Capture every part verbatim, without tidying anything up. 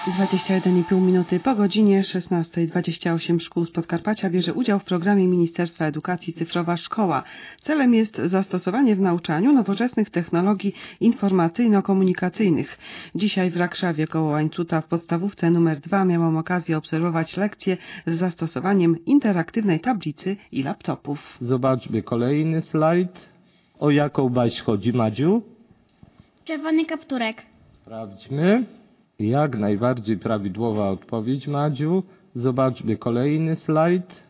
dwadzieścia jeden i pół minuty po godzinie szesnastej. dwadzieścia osiem szkół z Podkarpacia bierze udział w programie Ministerstwa Edukacji Cyfrowa Szkoła. Celem jest zastosowanie w nauczaniu nowoczesnych technologii informacyjno-komunikacyjnych. Dzisiaj w Rakszawie koło Łańcuta w podstawówce numer dwa miałam okazję obserwować lekcje z zastosowaniem interaktywnej tablicy i laptopów. Zobaczmy kolejny slajd. O jaką baś chodzi, Madziu? Czerwony kapturek. Sprawdźmy. Jak najbardziej prawidłowa odpowiedź, Madziu. Zobaczmy kolejny slajd.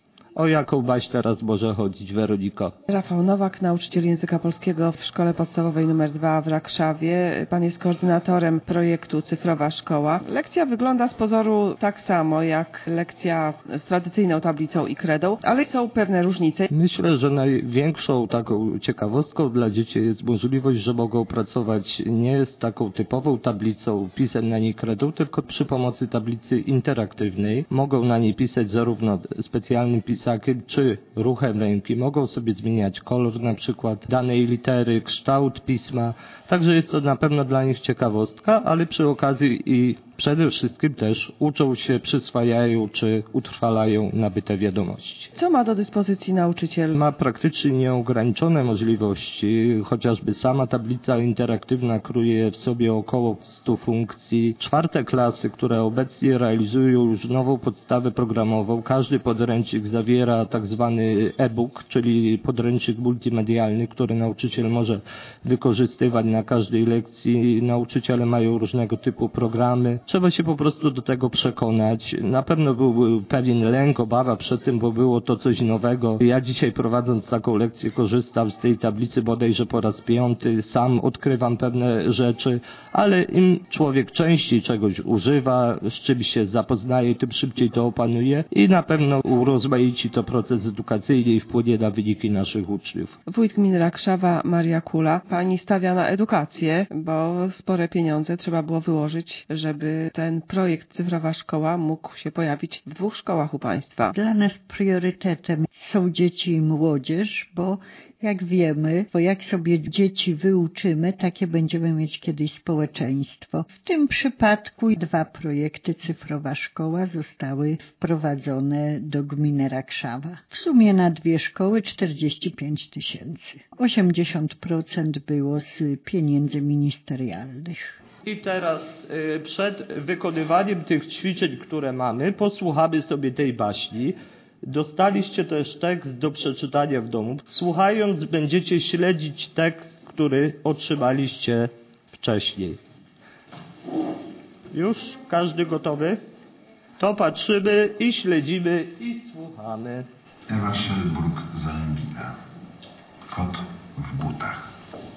O jaką baś teraz może chodzić, Weroniko? Rafał Nowak, nauczyciel języka polskiego w szkole podstawowej numer dwa w Rakszawie. Pan jest koordynatorem projektu Cyfrowa Szkoła. Lekcja wygląda z pozoru tak samo jak lekcja z tradycyjną tablicą i kredą, ale są pewne różnice. Myślę, że największą taką ciekawostką dla dzieci jest możliwość, że mogą pracować nie z taką typową tablicą, pisem na niej kredą, tylko przy pomocy tablicy interaktywnej. Mogą na niej pisać zarówno specjalnym pisakiem, czy ruchem ręki. Mogą sobie zmieniać kolor na przykład danej litery, kształt pisma. Także jest to na pewno dla nich ciekawostka, ale przy okazji i przede wszystkim też uczą się, przyswajają czy utrwalają nabyte wiadomości. Co ma do dyspozycji nauczyciel? Ma praktycznie nieograniczone możliwości, chociażby sama tablica interaktywna kruje w sobie około stu funkcji. Czwarte klasy, które obecnie realizują już nową podstawę programową, każdy podręcznik zawiera tak zwany e-book, czyli podręcznik multimedialny, który nauczyciel może wykorzystywać na każdej lekcji. Nauczyciele mają różnego typu programy. Trzeba się po prostu do tego przekonać. Na pewno był pewien lęk, obawa przed tym, bo było to coś nowego. Ja dzisiaj prowadząc taką lekcję korzystam z tej tablicy bodajże po raz piąty. Sam odkrywam pewne rzeczy, ale im człowiek częściej czegoś używa, z czymś się zapoznaje, tym szybciej to opanuje i na pewno urozmaici to proces edukacyjny i wpłynie na wyniki naszych uczniów. Wójt gminy Rakszawa, Maria Kula. Pani stawia na edukację, bo spore pieniądze trzeba było wyłożyć, żeby ten projekt Cyfrowa Szkoła mógł się pojawić w dwóch szkołach u Państwa. Dla nas priorytetem są dzieci i młodzież, bo jak wiemy, bo jak sobie dzieci wyuczymy, takie będziemy mieć kiedyś społeczeństwo. W tym przypadku dwa projekty Cyfrowa Szkoła zostały wprowadzone do gminy Rakszawa. W sumie na dwie szkoły czterdzieści pięć tysięcy. osiemdziesiąt procent było z pieniędzy ministerialnych. I teraz y, przed wykonywaniem tych ćwiczeń, które mamy, posłuchamy sobie tej baśni. Dostaliście też tekst do przeczytania w domu. Słuchając, będziecie śledzić tekst, który otrzymaliście wcześniej. Już? Każdy gotowy? To patrzymy i śledzimy i słuchamy. Ewa Szelburg Zalębina. Kot w butach.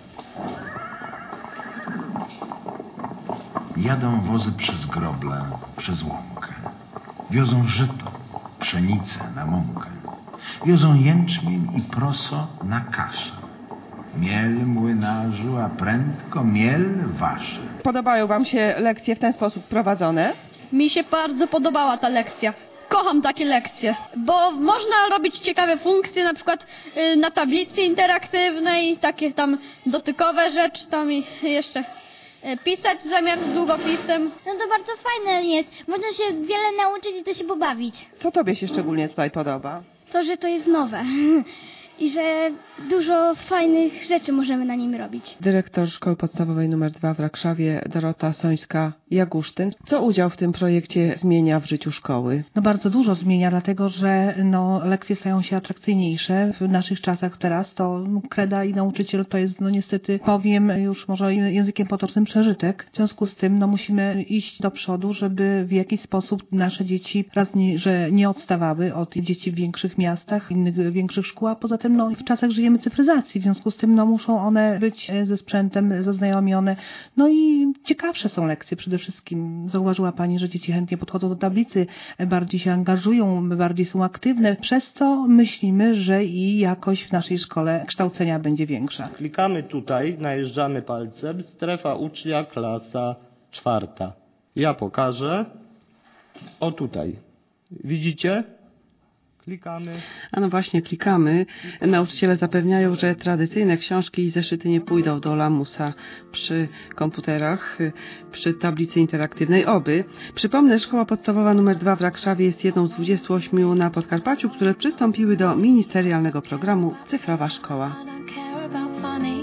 Jadą wozy przez groble, przez łąkę. Wiozą żyto, pszenicę na mąkę. Wiozą jęczmień i proso na kaszę. Miel młynarzu, a prędko miel waszy. Podobają Wam się lekcje w ten sposób prowadzone? Mi się bardzo podobała ta lekcja. Kocham takie lekcje, bo można robić ciekawe funkcje, na przykład y, na tablicy interaktywnej, takie tam dotykowe rzeczy, tam i jeszcze y, pisać zamiast długopisem. No to bardzo fajne jest. Można się wiele nauczyć i to się pobawić. Co Tobie się szczególnie tutaj podoba? To, że to jest nowe i że dużo fajnych rzeczy możemy na nim robić. Dyrektor Szkoły Podstawowej numer dwa w Rakszawie, Dorota Sońska-Jagusztyn. Co udział w tym projekcie zmienia w życiu szkoły? No bardzo dużo zmienia, dlatego że no, lekcje stają się atrakcyjniejsze. W naszych czasach teraz to kreda i nauczyciel to jest, no niestety, powiem już może językiem potocznym, przeżytek. W związku z tym no, musimy iść do przodu, żeby w jakiś sposób nasze dzieci, raz nie, że nie odstawały od dzieci w większych miastach, innych większych szkół, a poza tym no, w czasach żyjemy cyfryzacji, w związku z tym no, muszą one być ze sprzętem zaznajomione. No i ciekawsze są lekcje przede wszystkim. Zauważyła Pani, że dzieci chętnie podchodzą do tablicy, bardziej się angażują, bardziej są aktywne, przez co myślimy, że i jakość w naszej szkole kształcenia będzie większa. Klikamy tutaj, najeżdżamy palcem, strefa ucznia, klasa czwarta. Ja pokażę. O tutaj. Widzicie? Klikamy. A no właśnie, klikamy. Nauczyciele zapewniają, że tradycyjne książki i zeszyty nie pójdą do lamusa przy komputerach, przy tablicy interaktywnej oby. Przypomnę, szkoła podstawowa numer dwa w Rakszawie jest jedną z dwudziestu ośmiu na Podkarpaciu, które przystąpiły do ministerialnego programu Cyfrowa Szkoła.